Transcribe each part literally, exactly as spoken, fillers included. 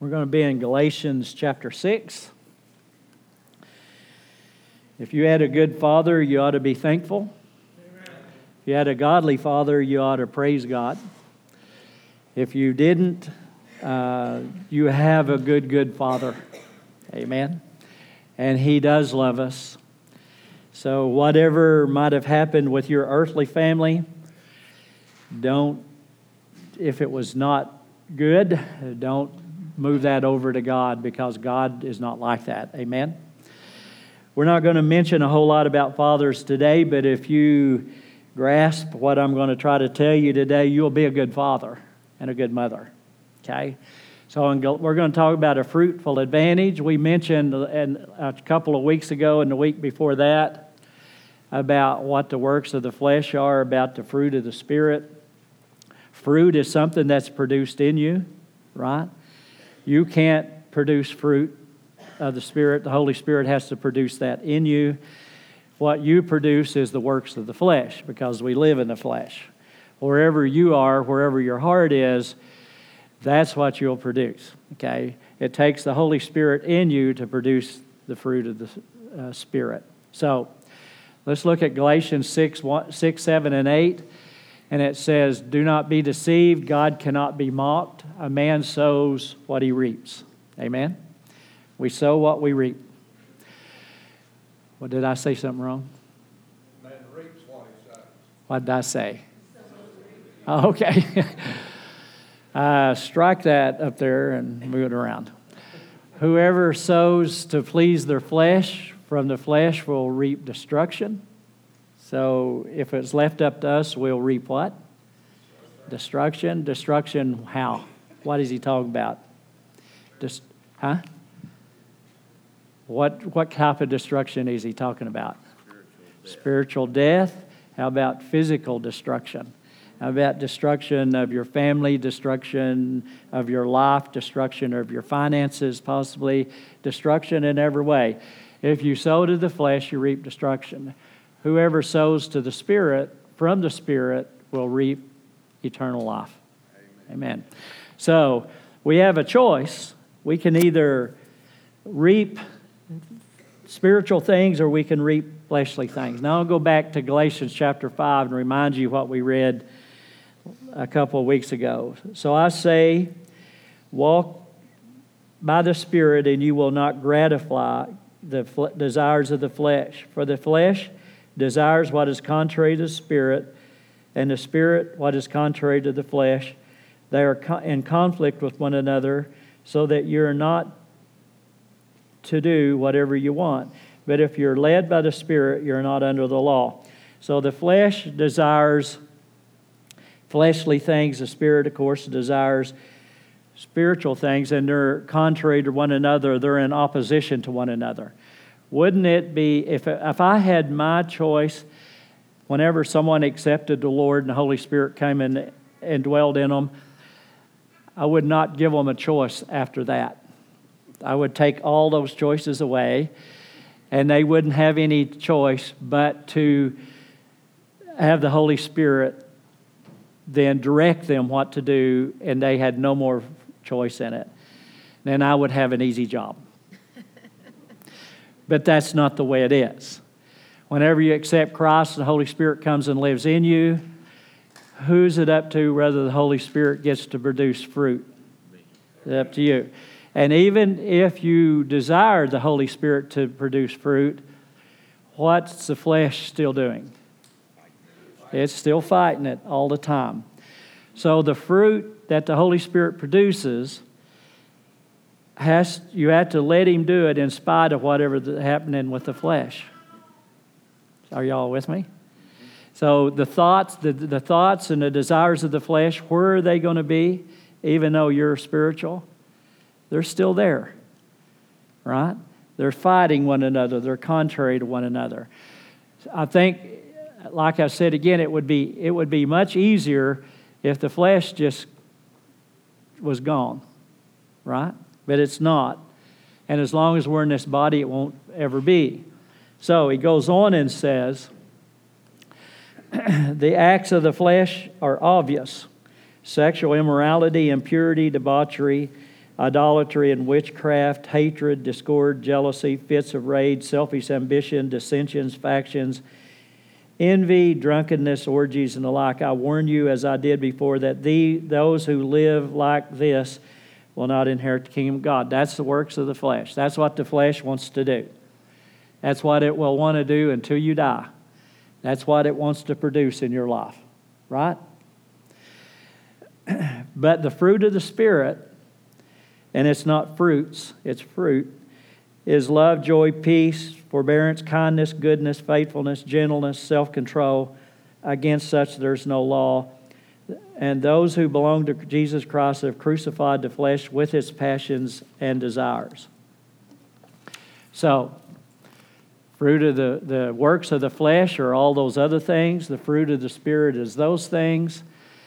We're going to be in Galatians chapter six. If you had a good father, you ought to be thankful. Amen. If you had a godly father, you ought to praise God. If you didn't, uh, you have a good, good father. Amen. And He does love us. So whatever might have happened with your earthly family, don't, if it was not good, don't move that over to God, because God is not like that. Amen. We're not going to mention a whole lot about fathers today, but if you grasp what I'm going to try to tell you today, you'll be a good father and a good mother. Okay? So we're going to talk about a fruitful advantage. We mentioned a couple of weeks ago and the week before that about what the works of the flesh are, about the fruit of the Spirit. Fruit is something that's produced in you, right? You can't produce fruit of the Spirit. The Holy Spirit has to produce that in you. What you produce is the works of the flesh, because we live in the flesh. Wherever you are, wherever your heart is, that's what you'll produce. Okay? It takes the Holy Spirit in you to produce the fruit of the uh, Spirit. So, let's look at Galatians six, one, six, seven, and eight. And it says, "Do not be deceived. God cannot be mocked. A man sows what he reaps." Amen? We sow what we reap. What, did I say something wrong? Man reaps what he sows. What did I say? Oh, okay. uh, strike that up there and move it around. Whoever sows to please their flesh, from the flesh will reap destruction. So if it's left up to us, we'll reap what? Destruction. Destruction how? What is he talking about? Dis- huh? What what type of destruction is he talking about? Spiritual death. Spiritual death. How about physical destruction? How about destruction of your family, destruction of your life, destruction of your finances, possibly destruction in every way? If you sow to the flesh, you reap destruction. Whoever sows to the Spirit, from the Spirit, will reap eternal life. Amen. Amen. So, we have a choice. We can either reap spiritual things or we can reap fleshly things. Now, I'll go back to Galatians chapter five and remind you what we read a couple of weeks ago. "So I say, walk by the Spirit, and you will not gratify the fl- desires of the flesh. For the flesh desires what is contrary to the Spirit, and the Spirit what is contrary to the flesh. They are co- in conflict with one another, so that you're not to do whatever you want. But if you're led by the Spirit, you're not under the law." So the flesh desires fleshly things. The Spirit, of course, desires spiritual things, and they're contrary to one another. They're in opposition to one another. Wouldn't it be, if if I had my choice, whenever someone accepted the Lord and the Holy Spirit came in and dwelled in them, I would not give them a choice after that. I would take all those choices away, and they wouldn't have any choice but to have the Holy Spirit then direct them what to do, and they had no more choice in it. Then I would have an easy job. But that's not the way it is. Whenever you accept Christ, the Holy Spirit comes and lives in you. Who's it up to whether the Holy Spirit gets to produce fruit? It's up to you. And even if you desire the Holy Spirit to produce fruit, what's the flesh still doing? It's still fighting it all the time. So the fruit that the Holy Spirit produces, has you have to let Him do it in spite of whatever's happening with the flesh. Are y'all with me? So the thoughts, the, the thoughts and the desires of the flesh, where are they going to be? Even though you're spiritual, they're still there, right? They're fighting one another. They're contrary to one another. I think, like I said again, it would be it would be much easier if the flesh just was gone, right? But it's not. And as long as we're in this body, it won't ever be. So he goes on and says, "The acts of the flesh are obvious: sexual immorality, impurity, debauchery, idolatry and witchcraft, hatred, discord, jealousy, fits of rage, selfish ambition, dissensions, factions, envy, drunkenness, orgies, and the like. I warn you, as I did before, that the, those who live like this will not inherit the kingdom of God. That's the works of the flesh. That's what the flesh wants to do. That's what it will want to do until you die. That's what it wants to produce in your life, right? But the fruit of the Spirit, and it's not fruits, it's fruit, is love, joy, peace, forbearance, kindness, goodness, faithfulness, gentleness, self-control. Against such there's no law. And those who belong to Jesus Christ have crucified the flesh with its passions and desires. So, fruit of the, the works of the flesh are all those other things. The fruit of the Spirit is those things.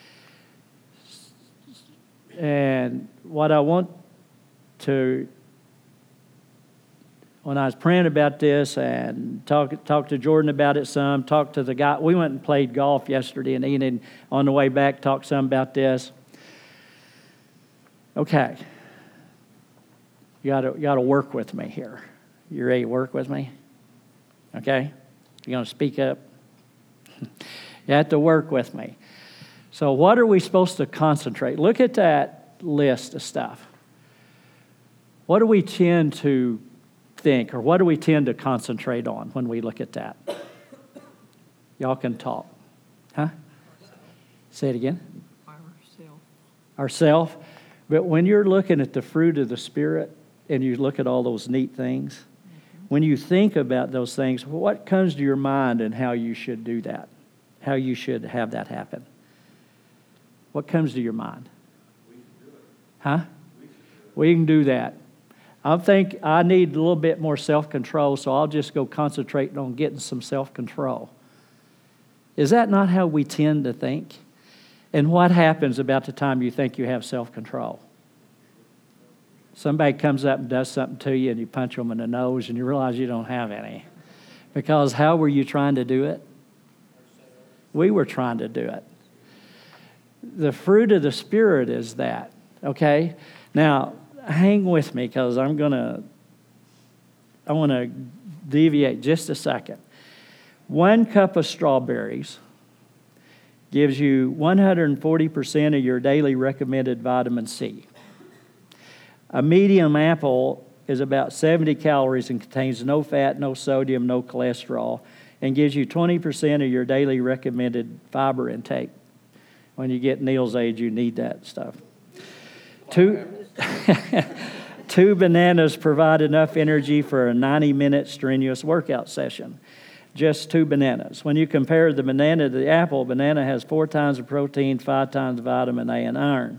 And what I want to, when I was praying about this and talked talk to Jordan about it some, talked to the guy, we went and played golf yesterday and Ian, on the way back, talked some about this. Okay. You got to you got to work with me here. You ready to work with me? Okay? You're going to speak up? You have to work with me. So what are we supposed to concentrate? Look at that list of stuff. What do we tend to think, or what do we tend to concentrate on when we look at that? Y'all can talk. Huh? Say it again. Ourself. Ourself. But when you're looking at the fruit of the Spirit and you look at all those neat things, mm-hmm. when you think about those things, what comes to your mind and how you should do that? How you should have that happen? What comes to your mind? We can do it. Huh? We can do it. We can do that. I think I need a little bit more self-control, so I'll just go concentrating on getting some self-control. Is that not how we tend to think? And what happens about the time you think you have self-control? Somebody comes up and does something to you, and you punch them in the nose, and you realize you don't have any. Because how were you trying to do it? We were trying to do it. The fruit of the Spirit is that, okay? Now, hang with me because I'm going to, I want to deviate just a second. One cup of strawberries gives you one hundred forty percent of your daily recommended vitamin C. A medium apple is about seventy calories and contains no fat, no sodium, no cholesterol, and gives you twenty percent of your daily recommended fiber intake. When you get Neil's age, you need that stuff. Two, two bananas provide enough energy for a ninety-minute strenuous workout session. Just two bananas. When you compare the banana to the apple, banana has four times the protein, five times vitamin A and iron.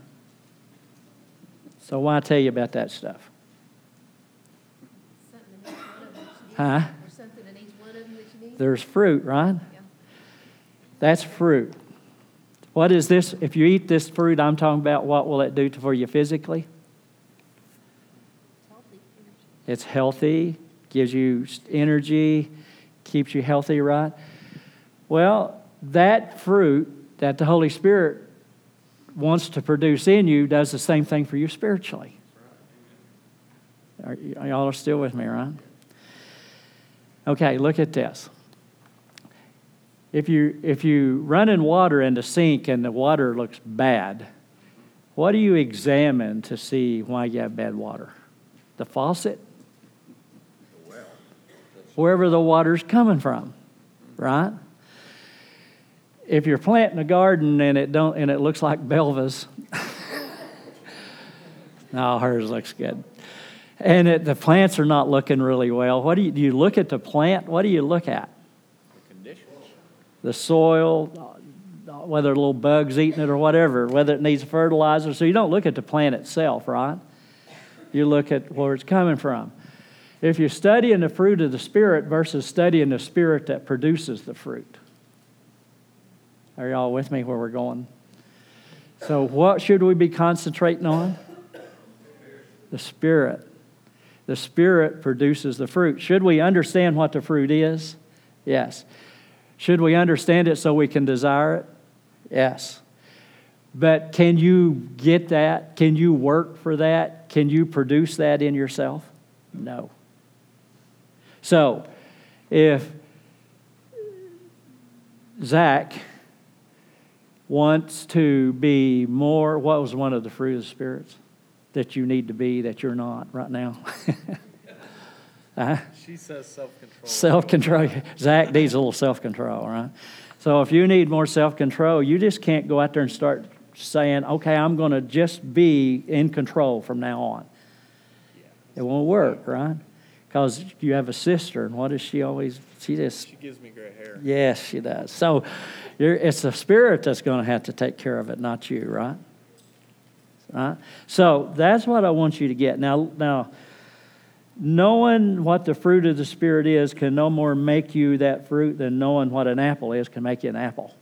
So why tell you about that stuff? Something in each one of them that you need. Huh? There's something in each one of them that you need. There's fruit, right? Yeah. That's fruit. What is this? If you eat this fruit I'm talking about, what will it do for you physically? It's healthy. It's healthy, gives you energy, keeps you healthy, right? Well, that fruit that the Holy Spirit wants to produce in you does the same thing for you spiritually. Are, y'all are still with me, right? Okay, look at this. If you if you run in water in the sink and the water looks bad, what do you examine to see why you have bad water? The faucet? The well. Wherever the water's coming from, right? If you're planting a garden and it don't and it looks like Belva's, no, hers looks good. And it, the plants are not looking really well. What do you do? You look at the plant? What do you look at? The conditions. The soil, whether little bugs eating it or whatever, whether it needs fertilizer. So you don't look at the plant itself, right? You look at where it's coming from. If you're studying the fruit of the Spirit versus studying the Spirit that produces the fruit. Are y'all with me where we're going? So what should we be concentrating on? The Spirit. The Spirit produces the fruit. Should we understand what the fruit is? Yes. Should we understand it so we can desire it? Yes. But can you get that? Can you work for that? Can you produce that in yourself? No. So, if Zach wants to be more, what was one of the fruit of the spirits that you need to be that you're not right now? uh-huh. She says self-control. Self-control. Zach needs a little self-control, right? So if you need more self-control, you just can't go out there and start saying, okay, I'm going to just be in control from now on. It won't work, right? Because you have a sister, and what does she always, she just... She gives me gray hair. Yes, she does. So you're, it's the Spirit that's going to have to take care of it, not you, right? Right? So that's what I want you to get. Now, now, knowing what the fruit of the Spirit is can no more make you that fruit than knowing what an apple is can make you an apple.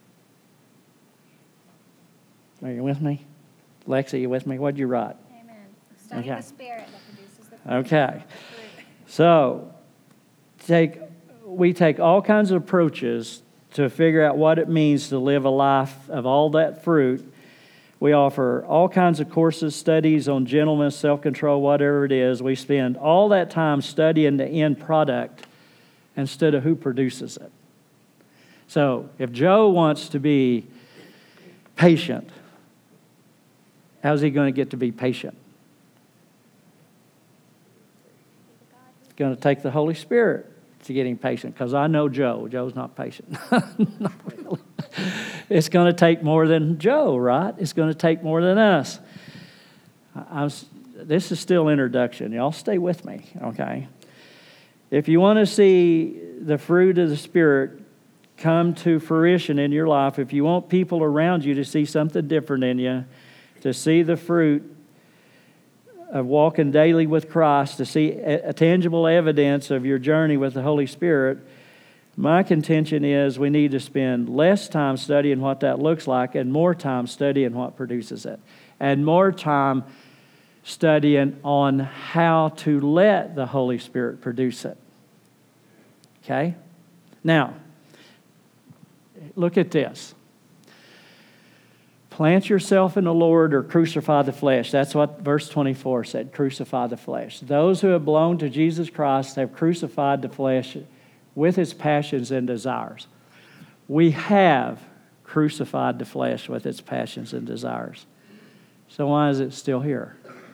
Are you with me? Lexi, you with me? What'd you write? Amen. Study Okay. the Spirit that produces the fruit. Okay. So, take we take all kinds of approaches to figure out what it means to live a life of all that fruit. We offer all kinds of courses, studies on gentleness, self-control, whatever it is. We spend all that time studying the end product instead of who produces it. So, if Joe wants to be patient, how's he going to get to be patient? It's going to take the Holy Spirit to get him patient, because I know Joe. Joe's not patient. Not really. It's going to take more than Joe, right? It's going to take more than us. I was, this is still introduction. Y'all stay with me, okay? If you want to see the fruit of the Spirit come to fruition in your life, if you want people around you to see something different in you, to see the fruit of walking daily with Christ, to see a, a tangible evidence of your journey with the Holy Spirit, my contention is we need to spend less time studying what that looks like and more time studying what produces it. And more time studying on how to let the Holy Spirit produce it. Okay? Now, look at this. Plant yourself in the Lord or crucify the flesh. That's what verse twenty-four said, crucify the flesh. Those who have belonged to Jesus Christ have crucified the flesh with its passions and desires. We have crucified the flesh with its passions and desires. So why is it still here?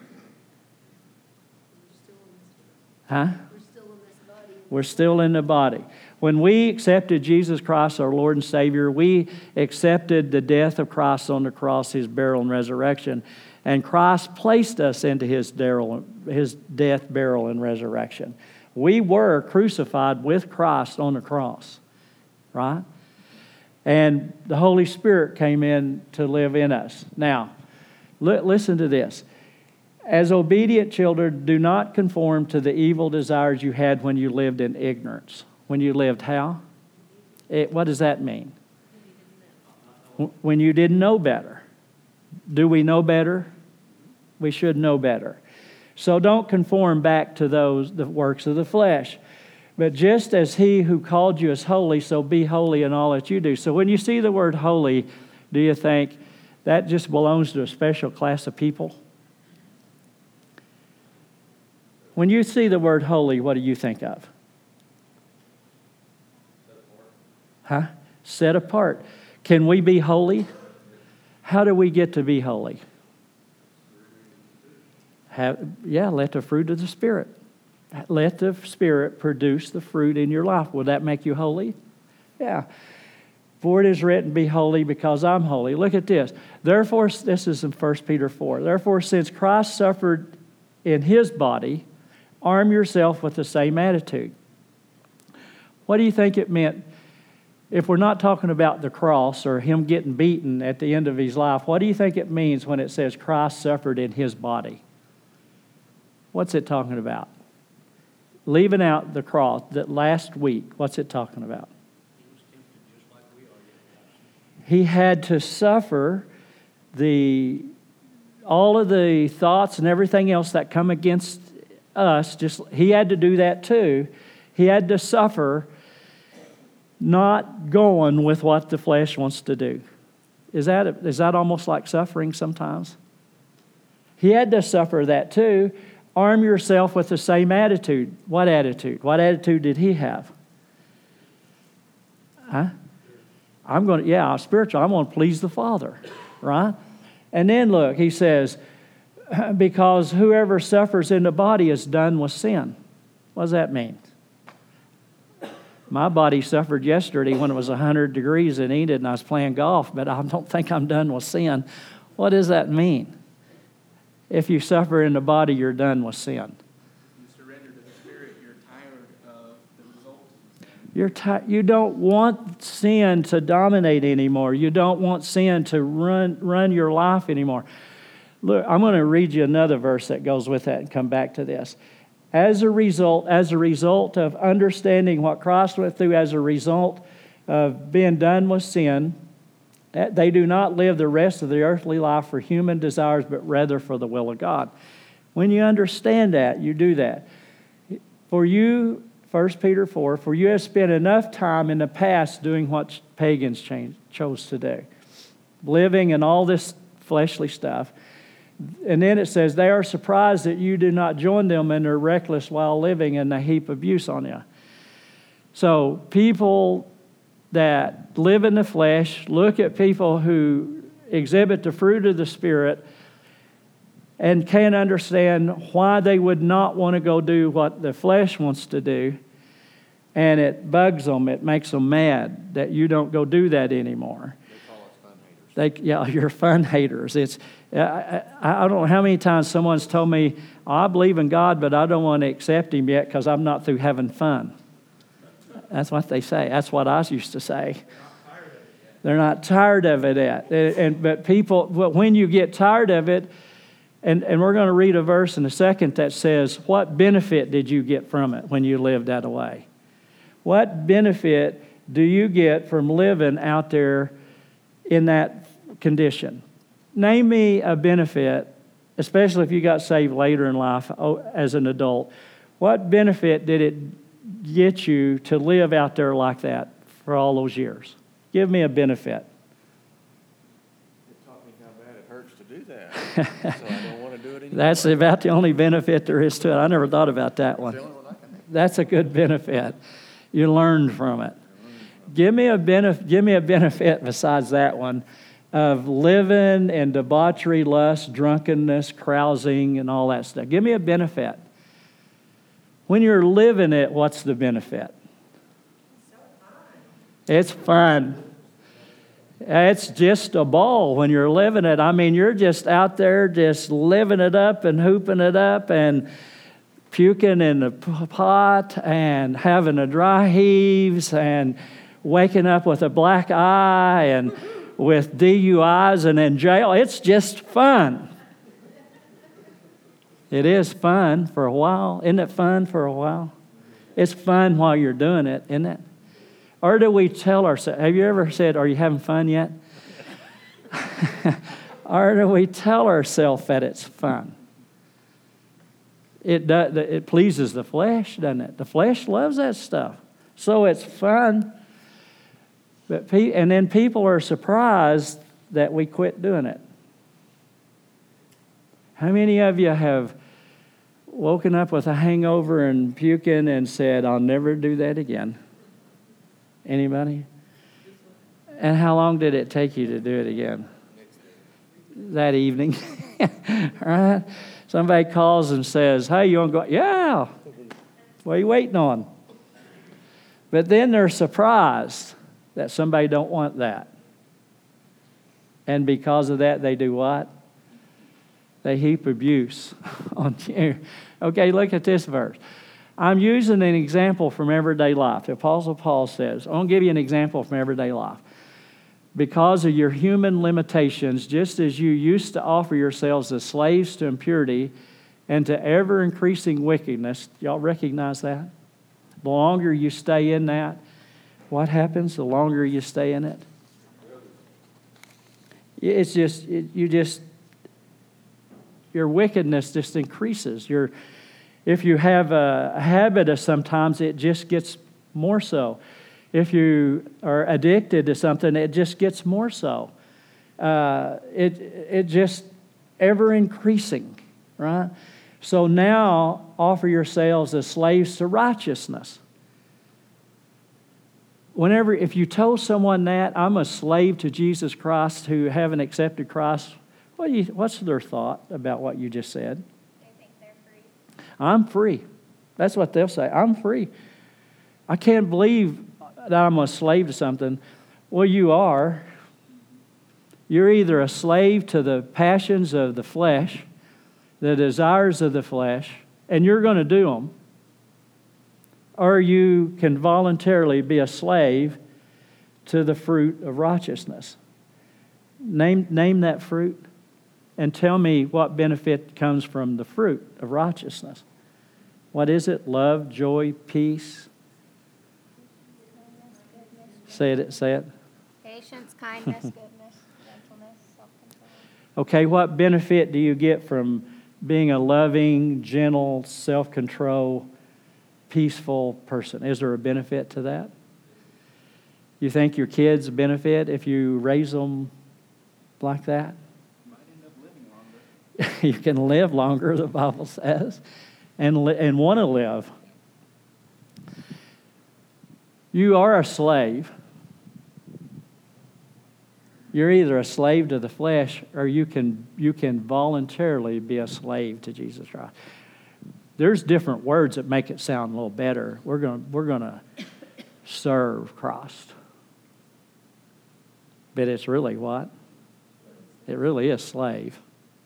Huh? We're still in this body. We're still in the body. When we accepted Jesus Christ, our Lord and Savior, we accepted the death of Christ on the cross, His burial and resurrection. And Christ placed us into His, his death, burial, and resurrection. We were crucified with Christ on the cross, right? And the Holy Spirit came in to live in us. Now, li- listen to this. As obedient children, do not conform to the evil desires you had when you lived in ignorance. When you lived how? It, what does that mean? When you didn't know better. Do we know better? We should know better. So don't conform back to those, the works of the flesh. But just as He who called you is holy, so be holy in all that you do. So when you see the word holy, do you think that just belongs to a special class of people? When you see the word holy, what do you think of? Huh? Set apart. Can we be holy? How do we get to be holy? Have, yeah, let the fruit of the Spirit. Let the Spirit produce the fruit in your life. Will that make you holy? Yeah. For it is written, be holy because I'm holy. Look at this. Therefore, this is in First Peter four. Therefore, since Christ suffered in His body, arm yourself with the same attitude. What do you think it meant? If we're not talking about the cross or Him getting beaten at the end of His life, what do you think it means when it says Christ suffered in His body? What's it talking about? Leaving out the cross, that last week, what's it talking about? He had to suffer the all of the thoughts and everything else that come against us. Just He had to do that too. He had to suffer not going with what the flesh wants to do. Is that, is that almost like suffering sometimes? He had to suffer that too. Arm yourself with the same attitude. What attitude? What attitude did he have? Huh? I'm going to, yeah, I'm spiritual. I'm going to please the Father, right? And then look, he says, because whoever suffers in the body is done with sin. What does that mean? My body suffered yesterday when it was one hundred degrees in Enid and I was playing golf, but I don't think I'm done with sin. What does that mean? If you suffer in the body, you're done with sin. You surrender to the Spirit, you're tired of the results. You're ti- you don't want sin to dominate anymore. You don't want sin to run, run your life anymore. Look, I'm going to read you another verse that goes with that and come back to this. As a result, as a result of understanding what Christ went through, as a result of being done with sin, they do not live the rest of the earthly life for human desires, but rather for the will of God. When you understand that, you do that. For you, First Peter four, for you have spent enough time in the past doing what pagans change, chose to do, living in all this fleshly stuff. And then it says, they are surprised that you do not join them in their reckless while living and they heap abuse on you. So people that live in the flesh look at people who exhibit the fruit of the Spirit and can't understand why they would not want to go do what the flesh wants to do. And it bugs them. It makes them mad that you don't go do that anymore. They call us fun haters. They, yeah, you're fun haters. It's I, I, I don't know how many times someone's told me, oh, I believe in God, but I don't want to accept Him yet because I'm not through having fun. That's what they say. That's what I used to say. They're not tired of it yet. And, and, but people, when you get tired of it, and, and we're going to read a verse in a second that says, what benefit did you get from it when you lived that way? What benefit do you get from living out there in that condition? Name me a benefit, especially if you got saved later in life as an adult. What benefit did it get you to live out there like that for all those years? Give me a benefit. It taught me how bad it hurts to do that. So I don't want to do it anymore. That's about the only benefit there is to it. I never thought about that It's one. the only one I can think of. That's a good benefit. You learned from it. Give me a benefit. Give me a benefit besides that one of living in debauchery, lust, drunkenness, carousing, and all that stuff. Give me a benefit. When you're living it, what's the benefit? It's fun. It's just a ball when you're living it. I mean, you're just out there just living it up and hooping it up and puking in the pot and having a dry heaves and waking up with a black eye and with D U Is and in jail. It's just fun. It is fun for a while. Isn't it fun for a while? It's fun while you're doing it, isn't it? Or do we tell ourselves, have you ever said, are you having fun yet? Or do we tell ourselves that it's fun? It does, it pleases the flesh, doesn't it? The flesh loves that stuff. So it's fun. But pe- and then people are surprised that we quit doing it. How many of you have woken up with a hangover and puking and said, I'll never do that again? Anybody? And how long did it take you to do it again? That evening. Right? Somebody calls and says, hey, you want to go? Yeah. What are you waiting on? But then they're surprised that somebody don't want that. And because of that, they do what? They heap abuse on you. Okay, look at this verse. I'm using an example from everyday life. The Apostle Paul says, I'm going to give you an example from everyday life. Because of your human limitations, just as you used to offer yourselves as slaves to impurity and to ever-increasing wickedness, y'all recognize that? The longer you stay in that, what happens the longer you stay in it? It's just, it, you just, your wickedness just increases. Your, if you have a habit of sometimes, it just gets more so. If you are addicted to something, it just gets more so. Uh, it, it just ever increasing, right? So now offer yourselves as slaves to righteousness. Whenever, if you told someone that, I'm a slave to Jesus Christ who haven't accepted Christ, what do you, what's their thought about what you just said? They think they're free. I'm free. That's what they'll say. I'm free. I can't believe that I'm a slave to something. Well, you are. You're either a slave to the passions of the flesh, the desires of the flesh, and you're going to do them, or you can voluntarily be a slave to the fruit of righteousness. Name, name that fruit and tell me what benefit comes from the fruit of righteousness. What is it? Love, joy, peace. Say it, say it. Patience, kindness, goodness, gentleness, self-control. Okay, what benefit do you get from being a loving, gentle, self-control, peaceful person? Is there a benefit to that? You think your kids benefit if you raise them like that? You might end up living longer. You can live longer, the Bible says, and li- and want to live. You are a slave. You're either a slave to the flesh or you can you can voluntarily be a slave to Jesus Christ. There's different words that make it sound a little better. We're going we're going to serve Christ. But it's really what? It really is slave.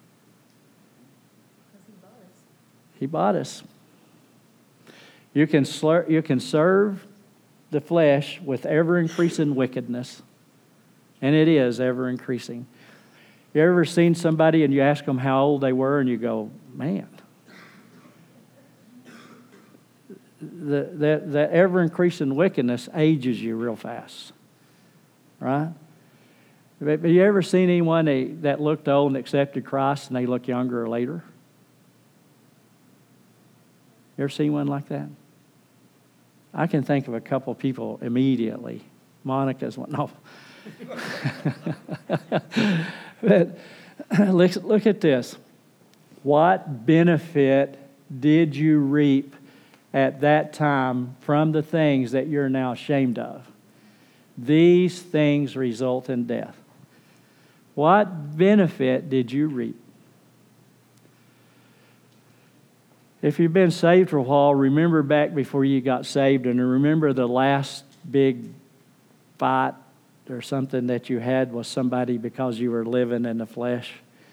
Because he He bought us. You can slur, you can serve the flesh with ever increasing wickedness. And it is ever increasing. You ever seen somebody and you ask them how old they were and you go, man, the, the, the ever increasing wickedness ages you real fast. Right? But you ever seen anyone that, that looked old and accepted Christ and they look younger or later? You ever seen one like that? I can think of a couple of people immediately. Monica's one. No. But look, look at this. What benefit did you reap at that time from the things that you're now ashamed of? These things result in death. What benefit did you reap? If you've been saved for a while, remember back before you got saved and remember the last big fight or something that you had with somebody because you were living in the flesh.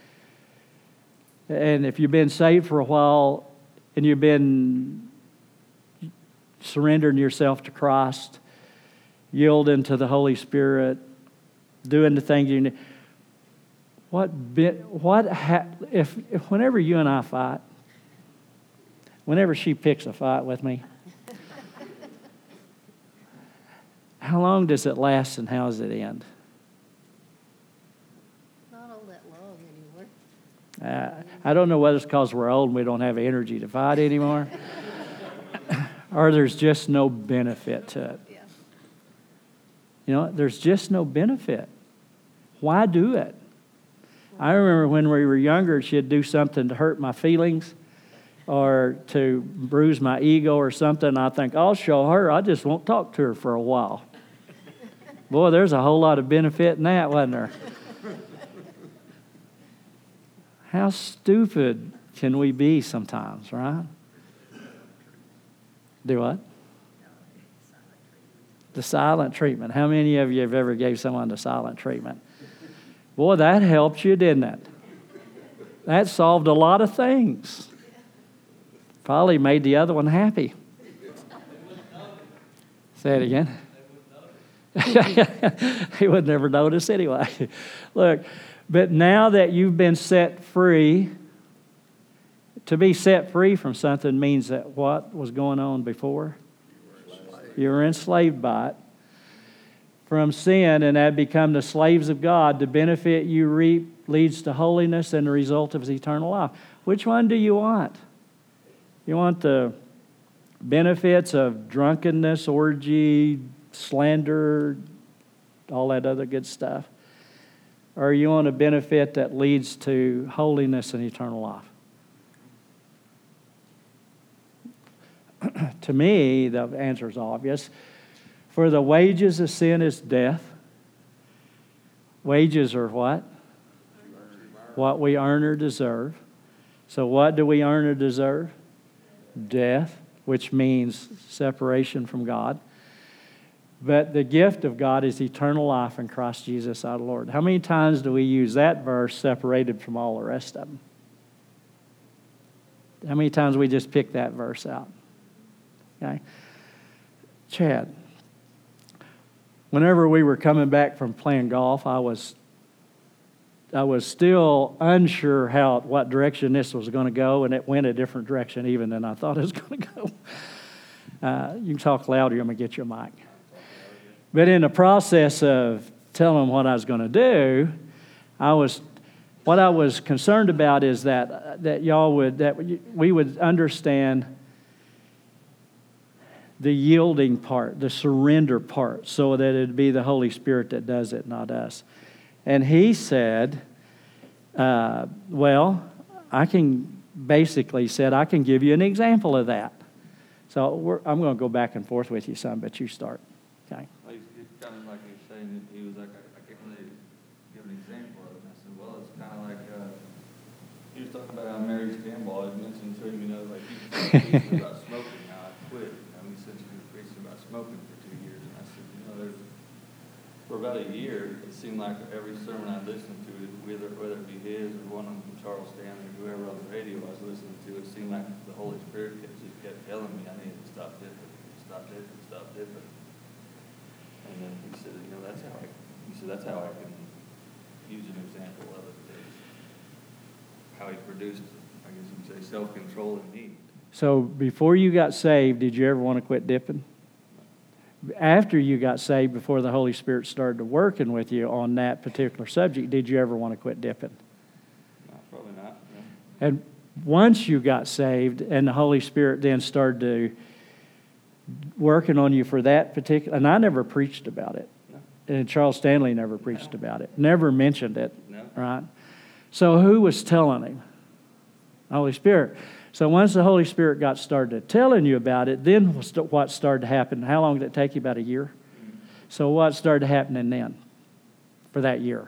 And if you've been saved for a while and you've been surrendering yourself to Christ, yielding to the Holy Spirit, doing the things you need, what bit, what ha, if, if whenever you and I fight, whenever she picks a fight with me, how long does it last and how does it end? Not all that long anymore. Uh, I don't know whether it's because we're old and we don't have energy to fight anymore, or there's just no benefit to it. Yeah. You know, there's just no benefit. Why do it? I remember when we were younger, she'd do something to hurt my feelings or to bruise my ego or something. I think, I'll show her. I just won't talk to her for a while. Boy, there's a whole lot of benefit in that, wasn't there? How stupid can we be sometimes, right? Do what? The silent treatment. How many of you have ever gave someone the silent treatment? Boy, that helped you, didn't it? That solved a lot of things. Probably made the other one happy. Say it again. He would never notice anyway. Look, but now that you've been set free, to be set free from something means that what was going on before? You were enslaved by it. From sin, and had become the slaves of God. The benefit you reap leads to holiness, and the result is eternal life. Which one do you want? You want the benefits of drunkenness, orgy, slander, all that other good stuff? or are you on a benefit that leads to holiness and eternal life? To me, the answer is obvious. For the wages of sin is death. Wages are what? What we earn or deserve. So what do we earn or deserve? Death, which means separation from God. But the gift of God is eternal life in Christ Jesus our Lord. How many times do we use that verse separated from all the rest of them? How many times we just pick that verse out? Okay. Chad, whenever we were coming back from playing golf, I was I was still unsure how what direction this was going to go, and it went a different direction even than I thought it was going to go. Uh, you can talk louder, I'm going to get you a mic. But in the process of telling them what I was going to do, I was what I was concerned about is that that y'all would that we would understand the yielding part, the surrender part, so that it'd be the Holy Spirit that does it, not us. And he said, uh, well, I can basically said, I can give you an example of that. So we're, I'm going to go back and forth with you some, but you start. Okay. Well, it's kind of like he was saying, that he was like, I, I can't really give an example of it. And I said, well, it's kind of like, uh, he was talking about how Mary Stanball had mentioned to him, you know, like he was preaching about smoking, how I quit. You know, he said she was preaching about smoking for two years. And I said, you know, there's, for about a year, it seemed like every sermon I listened to, whether, whether it be his or one from Charles Stanley or whoever on the radio I was listening to, it seemed like the Holy Spirit kept, just kept telling me I needed to stop dipping, stop dipping, stop dipping. And then he said, you know, that's how I, he said, that's how I can use an example of it. Is how he produced, I guess you could say, self-control in me. So before you got saved, did you ever want to quit dipping? After you got saved, before the Holy Spirit started working with you on that particular subject, did you ever want to quit dipping? No, probably not. No. And once you got saved and the Holy Spirit then started to working on you for that particular, and I never preached about it. No. And Charles Stanley never preached no. about it, never mentioned it, no. right? So who was telling him? The Holy Spirit. So once the Holy Spirit got started telling you about it, then what started to happen? How long did it take you? About a year? Mm-hmm. So what started happening then for that year?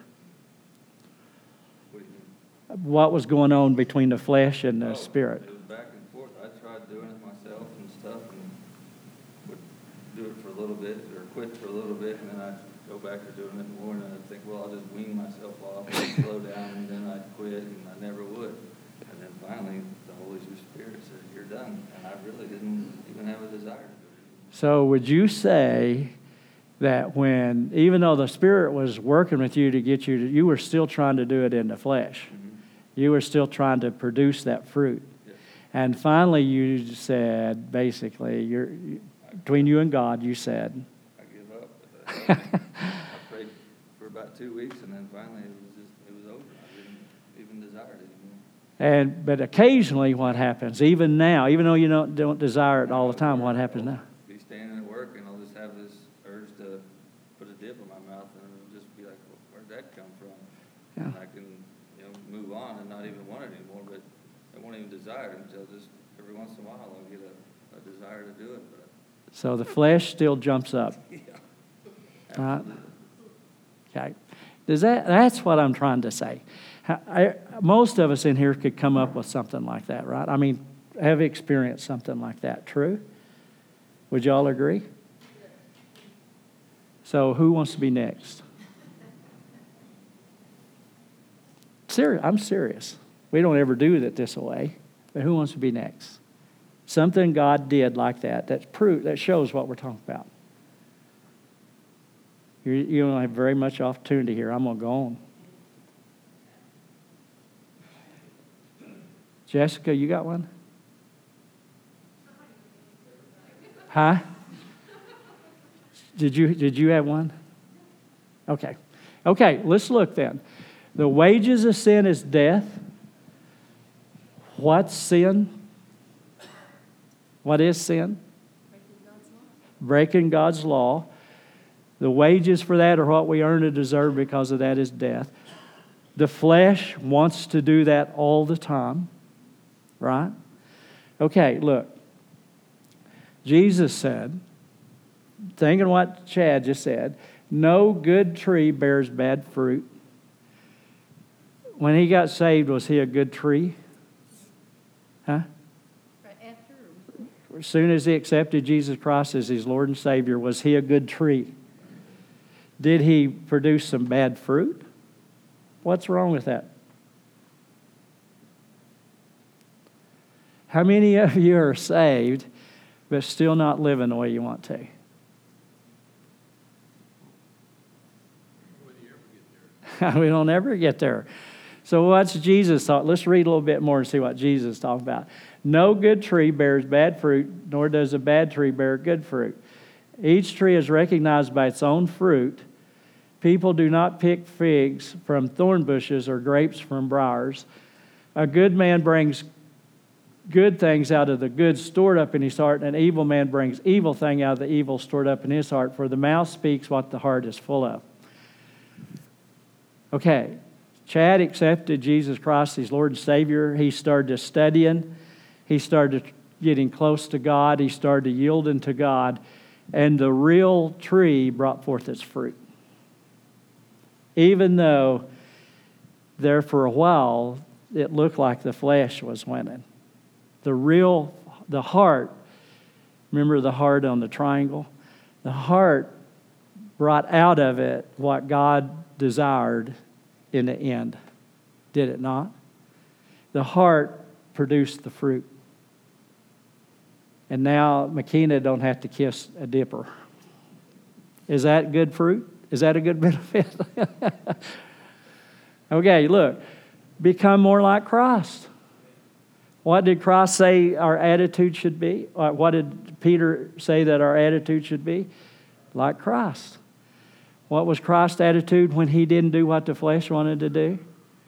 What do you mean? What was going on between the flesh and the oh, Spirit? It was back and forth. I tried doing it myself and stuff and would do it for a little bit or quit for a little bit, and then I'd go back to doing it more, and I'd think, well, I'll just wean myself off and slow down, and then I'd quit, and I never would. And then finally, the Holy Spirit said, you're done. And I really didn't even have a desire to do it. So would you say that when, even though the Spirit was working with you to get you to, you were still trying to do it in the flesh? Mm-hmm. You were still trying to produce that fruit. Yes. And finally you said, basically, you're, between you and God, you said, I give up. I prayed for about two weeks, and then finally it was just, it was over. I didn't even desire it anymore. And but occasionally what happens, even now, even though you don't, don't desire it all the time, what happens now? I'll be standing at work, and I'll just have this urge to put a dip in my mouth, and it'll just be like, well, where'd that come from? Yeah. And I can, you know, move on and not even want it anymore, but I won't even desire it until just every once in a while I'll get a, a desire to do it. But So the flesh still jumps up. yeah. Right? Okay. Does that, that's what I'm trying to say. I, most of us in here could come up with something like that, right? I mean, have experienced something like that. True? Would y'all agree? So who wants to be next? Serious. I'm serious. We don't ever do it this way. But who wants to be next? Something God did like that. That's proof. That shows what we're talking about. You, you don't have very much opportunity here. I'm going to go on. Jessica, you got one? Huh? Did you did you have one? Okay. Okay, let's look then. The wages of sin is death. What's sin? What is sin? Breaking God's law. Breaking God's law. The wages for that are what we earn and deserve, because of that is death. The flesh wants to do that all the time, right? Okay, look. Jesus said, thinking what Chad just said, no good tree bears bad fruit. When he got saved, was he a good tree? Huh? As soon as he accepted Jesus Christ as his Lord and Savior, was he a good tree? Did he produce some bad fruit? What's wrong with that? How many of you are saved but still not living the way you want to? We don't ever get there. So what's Jesus thought? Let's read a little bit more and see what Jesus talked about. No good tree bears bad fruit, nor does a bad tree bear good fruit. Each tree is recognized by its own fruit. People do not pick figs from thorn bushes or grapes from briars. A good man brings good things out of the good stored up in his heart, and an evil man brings evil thing out of the evil stored up in his heart, for the mouth speaks what the heart is full of. Okay, Chad accepted Jesus Christ as Lord and Savior. He started studying. He started getting close to God. He started yielding to God. And the real tree brought forth its fruit. Even though there for a while it looked like the flesh was winning. The real, the heart, remember the heart on the triangle? The heart brought out of it what God desired in the end. Did it not? The heart produced the fruit. And now Makina don't have to kiss a dipper. Is that good fruit? Is that a good benefit? Okay, look. Become more like Christ. What did Christ say our attitude should be? What did Peter say that our attitude should be? Like Christ. What was Christ's attitude when he didn't do what the flesh wanted to do?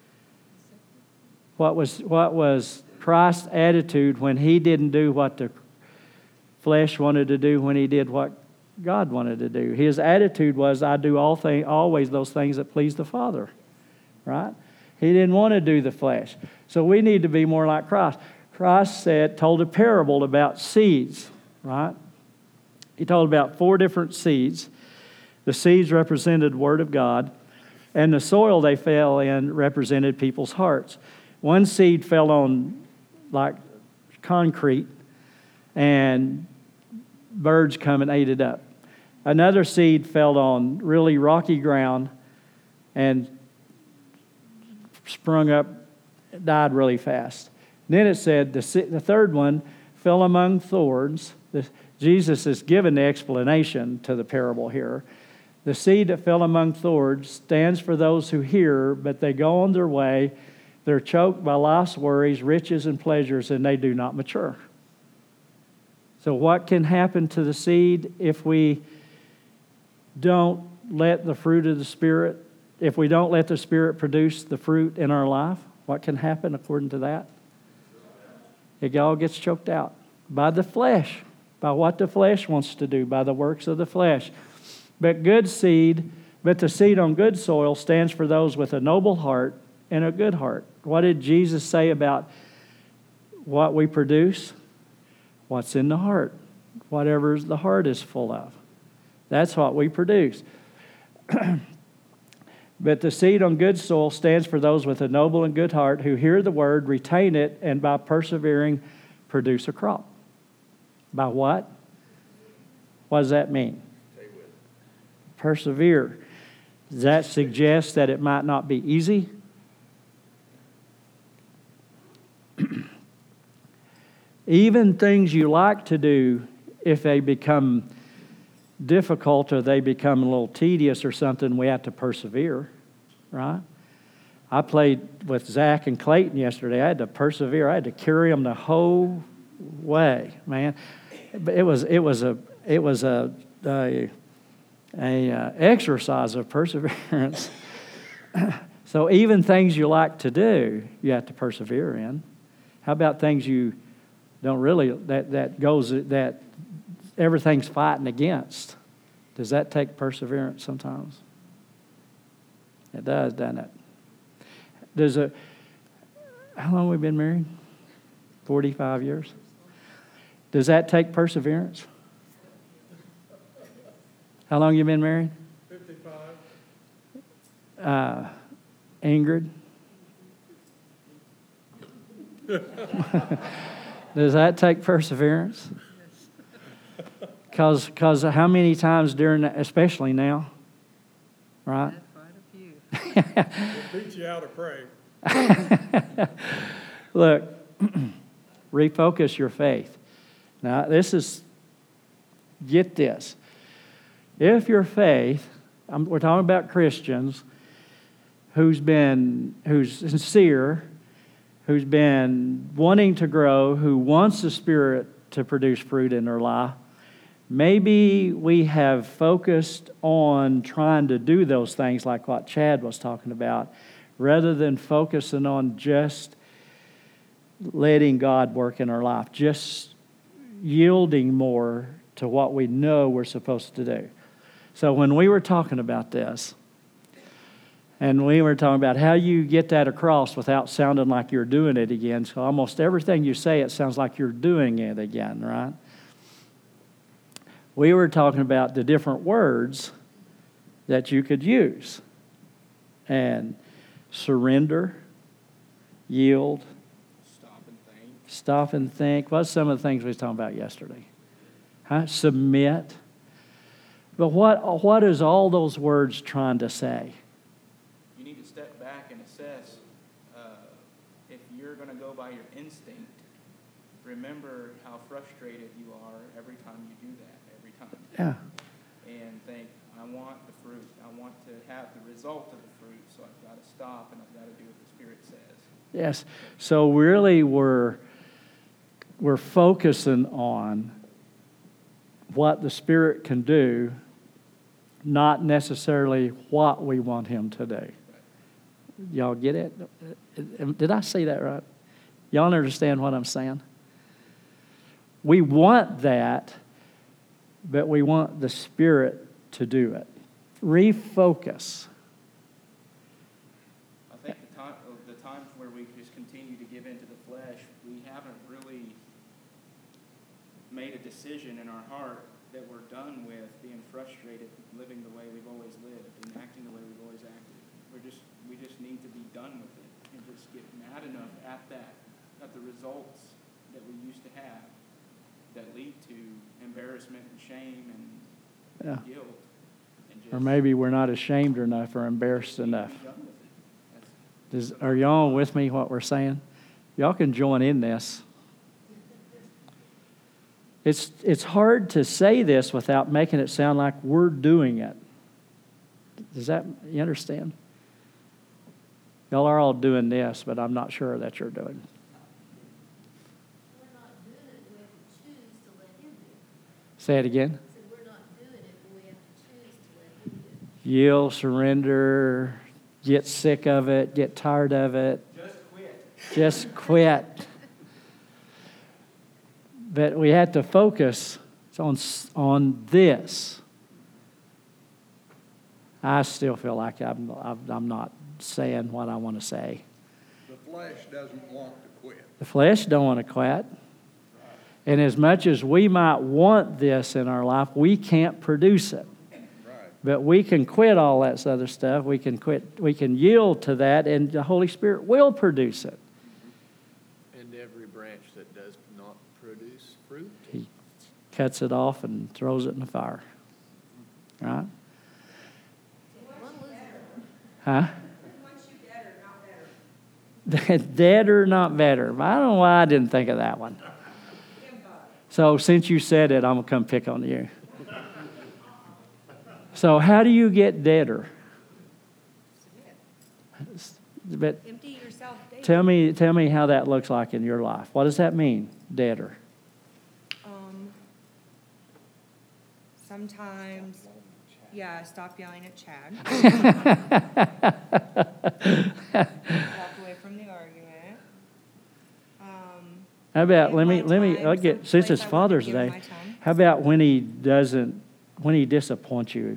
What was, what was Christ's attitude when he didn't do what the flesh wanted to do, when he did what God wanted to do? His attitude was, I do all thing, always those things that please the Father. Right? He didn't want to do the flesh. So we need to be more like Christ. Christ said, told a parable about seeds. Right? He told about four different seeds. The seeds represented the Word of God, and the soil they fell in represented people's hearts. One seed fell on like concrete, and birds come and ate it up. Another seed fell on really rocky ground and sprung up, died really fast. Then it said the, the third one fell among thorns. The, Jesus is giving the explanation to the parable here. The seed that fell among thorns stands for those who hear, but they go on their way. They're choked by life's worries, riches, and pleasures, and they do not mature. So what can happen to the seed if we don't let the fruit of the Spirit, if we don't let the Spirit produce the fruit in our life? What can happen according to that? It all gets choked out by the flesh, by what the flesh wants to do, by the works of the flesh. But good seed, but the seed on good soil stands for those with a noble heart and a good heart. What did Jesus say about what we produce? What's in the heart. Whatever the heart is full of. That's what we produce. But the seed on good soil stands for those with a noble and good heart who hear the word, retain it, and by persevering produce a crop. By what? What does that mean? Persevere. Does that suggest that it might not be easy? Even things you like to do, if they become difficult or they become a little tedious or something, we have to persevere, right? I played with Zach and Clayton yesterday. I had to persevere. I had to carry them the whole way, man. It was it was a it was a a, a uh, exercise of perseverance. So even things you like to do, you have to persevere in. How about things you don't really, that, that goes, that everything's fighting against? Does that take perseverance sometimes? It does, doesn't it? Does a, how long have we been married? forty-five years. Does that take perseverance? How long you been married? Fifty-five. Uh, Ingrid? Does that take perseverance? Because because how many times during, that, especially now, right? Quite a few. We'll beat you out of pray. Look, refocus your faith. Now, this is, get this. If your faith, I'm, we're talking about Christians who's been, who's sincere, who's been wanting to grow, who wants the Spirit to produce fruit in their life, maybe we have focused on trying to do those things like what Chad was talking about, rather than focusing on just letting God work in our life, just yielding more to what we know we're supposed to do. So when we were talking about this, and we were talking about how you get that across without sounding like you're doing it again, so almost everything you say, it sounds like you're doing it again, right? We were talking about the different words that you could use. And surrender, yield, Stop and think. stop and think. What's some of the things we were talking about yesterday? Huh? Submit. But what what is all those words trying to say? You need to step back and assess uh, if you're going to go by your instinct. Remember how frustrated you are every time you do that, every time. Yeah. And think, I want the fruit. I want to have the result of the fruit, so I've got to stop and I've got to do what the Spirit says. Yes. So really we're we're focusing on what the Spirit can do, not necessarily what we want Him to do. Y'all get it? Did I say that right? Y'all understand what I'm saying? We want that, but we want the Spirit to do it. Refocus. I think the time, the times where we just continue to give into the flesh, we haven't really made a decision in our heart that we're done with being frustrated, living the way we've always lived, and acting the way we've always acted. We're just, we just need to be done with it and just get mad enough at that, at the results that we used to have that lead to embarrassment and shame and Yeah. guilt. And just Or maybe we're not ashamed enough or embarrassed enough. be done with it. That's- Does, are y'all with me what we're saying? Y'all can join in this. It's, it's hard to say this without making it sound like we're doing it. Does that, you understand? Y'all are all doing this, but I'm not sure that you're doing. We're not doing it, we have to choose to let Him do it. Say it again. I said, we're not doing it, but we have to choose to let Him do it. Yield, surrender, get sick of it, get tired of it. Just quit. Just quit. But we have to focus on, on this. I still feel like I'm, I'm not saying what I want to say. The flesh doesn't want to quit. The flesh don't want to quit. And as much as we might want this in our life, we can't produce it. Right. But we can quit all that other stuff. We can quit. We can yield to that, and the Holy Spirit will produce it. And every branch that does not produce fruit, He cuts it off and throws it in the fire. Right? Huh? Dead or not better. I don't know why I didn't think of that one. So since you said it, I'm going to come pick on you. So how do you get deader? But Empty yourself daily. tell me, tell me how that looks like in your life. What does that mean, deader? Um, sometimes, yeah, stop yelling at Chad. Walk away from the argument. Um, How about, let me, give let my me, time I'll get, since someplace it's I wouldn't Father's give Day, my time. how about when he doesn't when he disappoints you?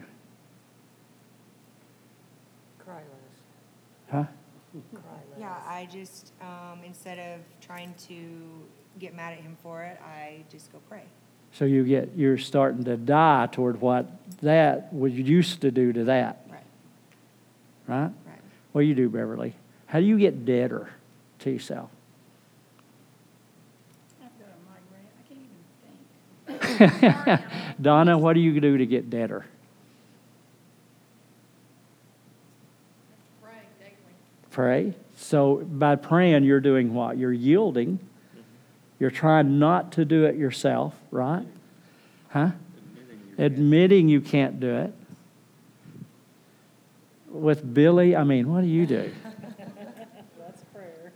Cry less. Huh? Cry less. Yeah, I just, um, instead of trying to get mad at him for it, I just go pray. So you get, you're starting to die toward what that was used to do to that. Right. Right? Right. What do you do, Beverly? How do you get deader to yourself? I've got a migraine. I can't even think. Donna, what do you do to get deader? Pray daily. Pray. So by praying, you're doing what? You're yielding. You're trying not to do it yourself, right? Huh? Admitting you can't do it. With Billy, I mean, what do you do? That's prayer.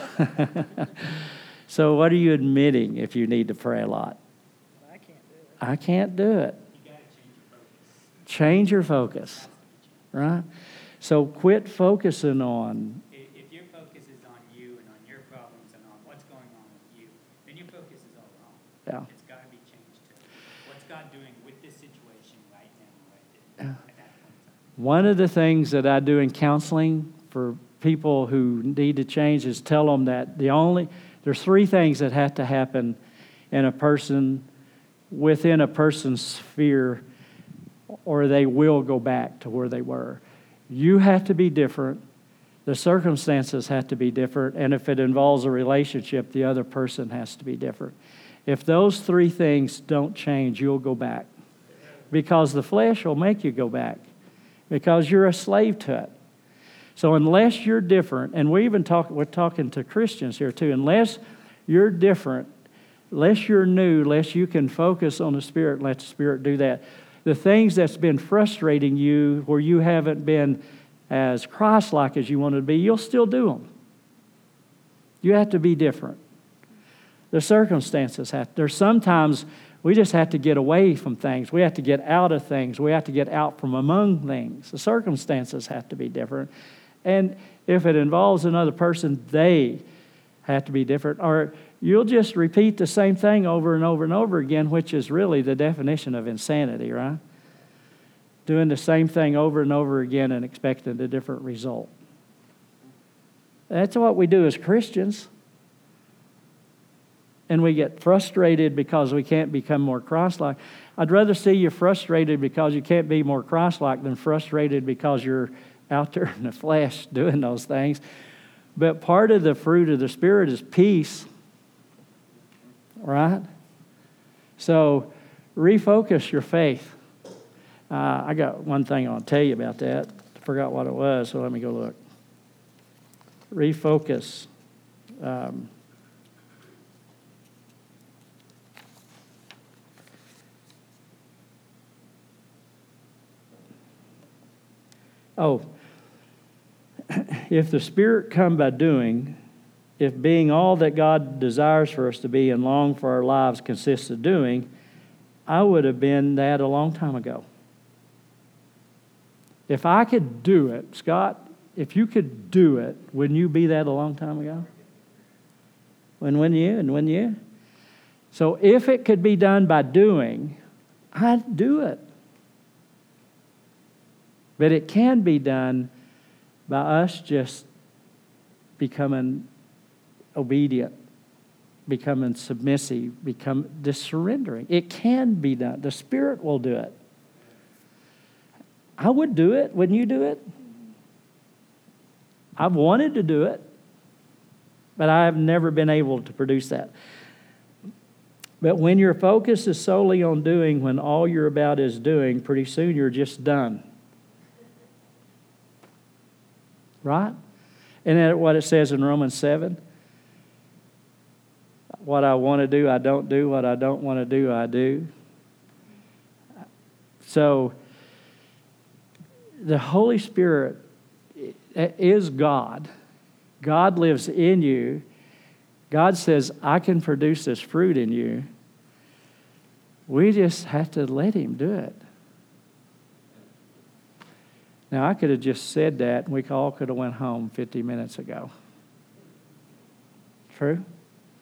So what are you admitting if you need to pray a lot? I can't do it. I can't do it. Change your focus, right? So quit focusing on, If, if your focus is on you and on your problems and on what's going on with you, then your focus is all wrong. yeah. It's got to be changed to what's God doing with this situation right now, right there, at that point in time. One of the things that I do in counseling for people who need to change is tell them that the only, there's three things that have to happen in a person, within a person's sphere, or they will go back to where they were. You have to be different. The circumstances have to be different. And if it involves a relationship, the other person has to be different. If those three things don't change, you'll go back. Because the flesh will make you go back. Because you're a slave to it. So unless you're different, and we even talk, we're talking to Christians here too, unless you're different, unless you're new, unless you can focus on the Spirit and let the Spirit do that, the things that's been frustrating you, where you haven't been as Christ-like as you wanted to be, you'll still do them. You have to be different. The circumstances have, there's sometimes we just have to get away from things. We have to get out of things. We have to get out from among things. The circumstances have to be different. And if it involves another person, they have to be different. Or you'll just repeat the same thing over and over and over again, which is really the definition of insanity, right? Doing the same thing over and over again and expecting a different result. That's what we do as Christians. And we get frustrated because we can't become more Christ-like. I'd rather see you frustrated because you can't be more Christ-like than frustrated because you're out there in the flesh doing those things. But part of the fruit of the Spirit is peace. Right? So refocus your faith. Uh, I got one thing I'll tell you about that. I forgot what it was, so let me go look. Refocus. Um, oh, if the Spirit come by doing, if being all that God desires for us to be and long for our lives consists of doing, I would have been that a long time ago. If I could do it, Scott, if you could do it, wouldn't you be that a long time ago? When, when you, and when you? So if it could be done by doing, I'd do it. But it can be done by us just becoming obedient, becoming submissive, become just surrendering. It can be done. The Spirit will do it. I would do it. Wouldn't you do it? I've wanted to do it, but I have never been able to produce that. But when your focus is solely on doing, when all you're about is doing, pretty soon you're just done. Right? Isn't that what it says in Romans seven? What I want to do, I don't do. What I don't want to do, I do. So, the Holy Spirit is God. God lives in you. God says, I can produce this fruit in you. We just have to let Him do it. Now, I could have just said that, and we all could have went home fifty minutes ago. True?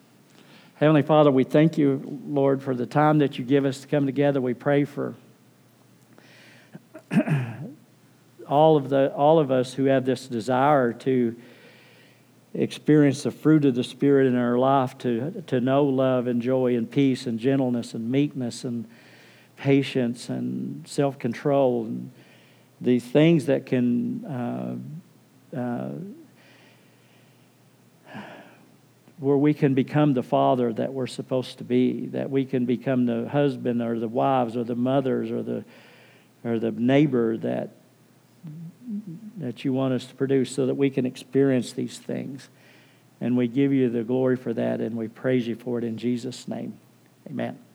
Heavenly Father, we thank you, Lord, for the time that you give us to come together. We pray for all of the all of us who have this desire to experience the fruit of the Spirit in our life, to to know love and joy and peace and gentleness and meekness and patience and self-control, and these things that can uh, uh, where we can become the father that we're supposed to be, that we can become the husband or the wives or the mothers or the or the neighbor that that you want us to produce, so that we can experience these things. And we give you the glory for that, and we praise you for it in Jesus' name. Amen.